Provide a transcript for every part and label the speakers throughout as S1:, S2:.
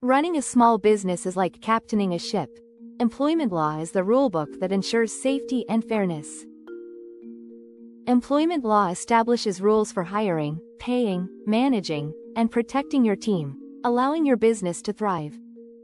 S1: Running a small business is like captaining a ship. Employment law is the rulebook that ensures safety and fairness. Employment law establishes rules for hiring, paying, managing, and protecting your team, allowing your business to thrive.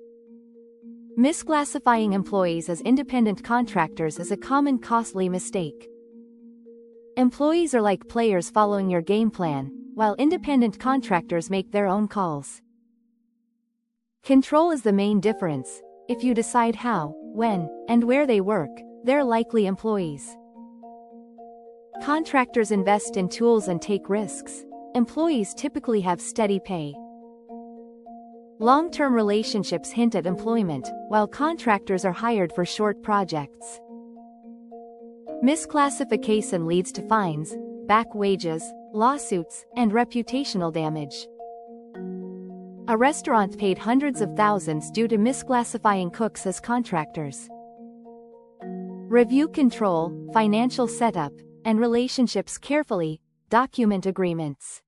S1: Misclassifying employees as independent contractors is a common costly mistake. Employees are like players following your game plan, while independent contractors make their own calls. Control is the main difference. If you decide how, when, and where they work, they're likely employees. Contractors invest in tools and take risks. Employees typically have steady pay. Long-term relationships hint at employment, while contractors are hired for short projects. Misclassification leads to fines, back wages, lawsuits, and reputational damage. A restaurant paid hundreds of thousands due to misclassifying cooks as contractors. Review control, financial setup, and relationships carefully. Document agreements.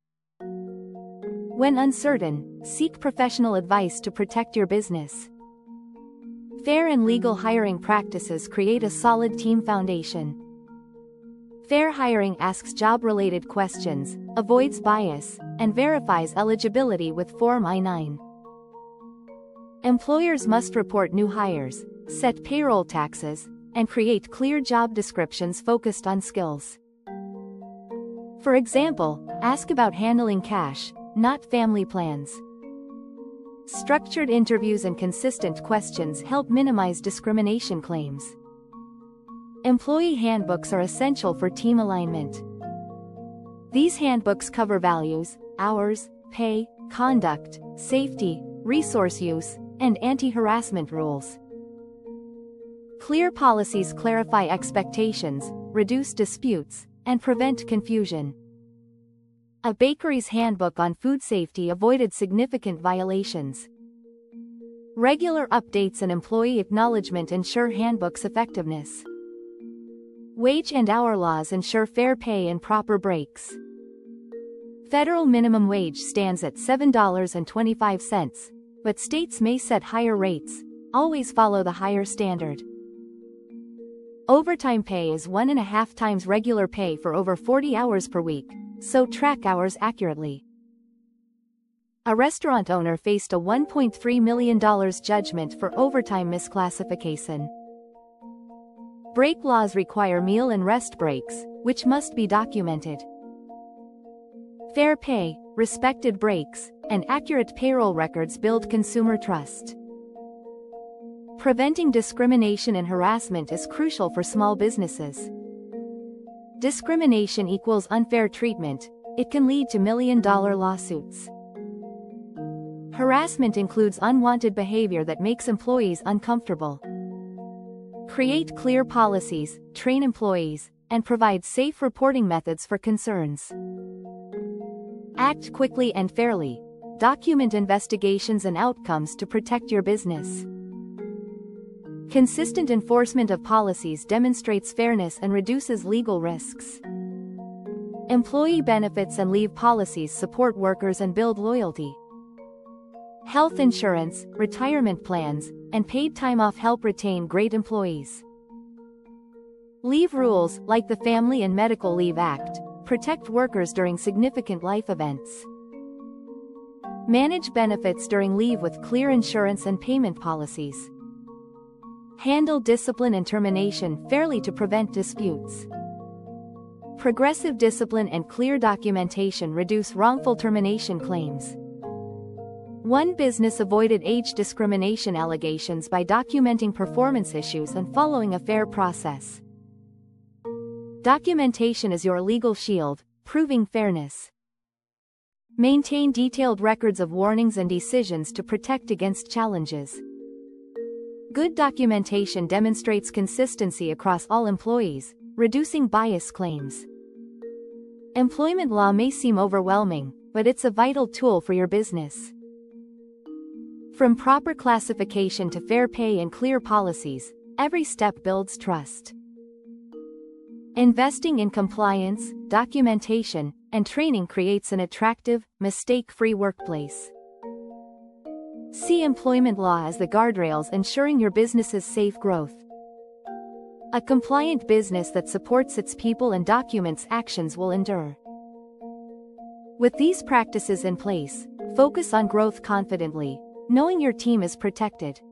S1: When uncertain, seek professional advice to protect your business. Fair and legal hiring practices create a solid team foundation. Fair hiring asks job-related questions, avoids bias, and verifies eligibility with Form I-9. Employers must report new hires, set payroll taxes, and create clear job descriptions focused on skills. For example, ask about handling cash, not family plans. Structured interviews and consistent questions help minimize discrimination claims. Employee handbooks are essential for team alignment. These handbooks cover values, hours, pay, conduct, safety, resource use, and anti-harassment rules. Clear policies clarify expectations, reduce disputes, and prevent confusion. A bakery's handbook on food safety avoided significant violations. Regular updates and employee acknowledgement ensure handbook's effectiveness. Wage and hour laws ensure fair pay and proper breaks. Federal minimum wage stands at $7.25, but states may set higher rates. Always follow the higher standard. Overtime pay is 1.5 times regular pay for over 40 hours per week, so track hours accurately. A restaurant owner faced a $1.3 million judgment for overtime misclassification. Break laws require meal and rest breaks, which must be documented. Fair pay, respected breaks, and accurate payroll records build consumer trust. Preventing discrimination and harassment is crucial for small businesses. Discrimination equals unfair treatment. It can lead to million-dollar lawsuits. Harassment includes unwanted behavior that makes employees uncomfortable. Create clear policies, train employees, and provide safe reporting methods for concerns. Act quickly and fairly. Document investigations and outcomes to protect your business. Consistent enforcement of policies demonstrates fairness and reduces legal risks. Employee benefits and leave policies support workers and build loyalty. Health insurance, retirement plans, and paid time off help retain great employees. Leave rules, like the Family and Medical Leave Act, protect workers during significant life events. Manage benefits during leave with clear insurance and payment policies. Handle discipline and termination fairly to prevent disputes. Progressive discipline and clear documentation reduce wrongful termination claims. One business avoided age discrimination allegations by documenting performance issues and following a fair process. Documentation is your legal shield, proving fairness. Maintain detailed records of warnings and decisions to protect against challenges. Good documentation demonstrates consistency across all employees, reducing bias claims. Employment law may seem overwhelming, but it's a vital tool for your business. From proper classification to fair pay and clear policies, every step builds trust. Investing in compliance, documentation, and training creates an attractive, mistake-free workplace. See employment law as the guardrails ensuring your business's safe growth. A compliant business that supports its people and documents actions will endure. With these practices in place, focus on growth confidently, knowing your team is protected.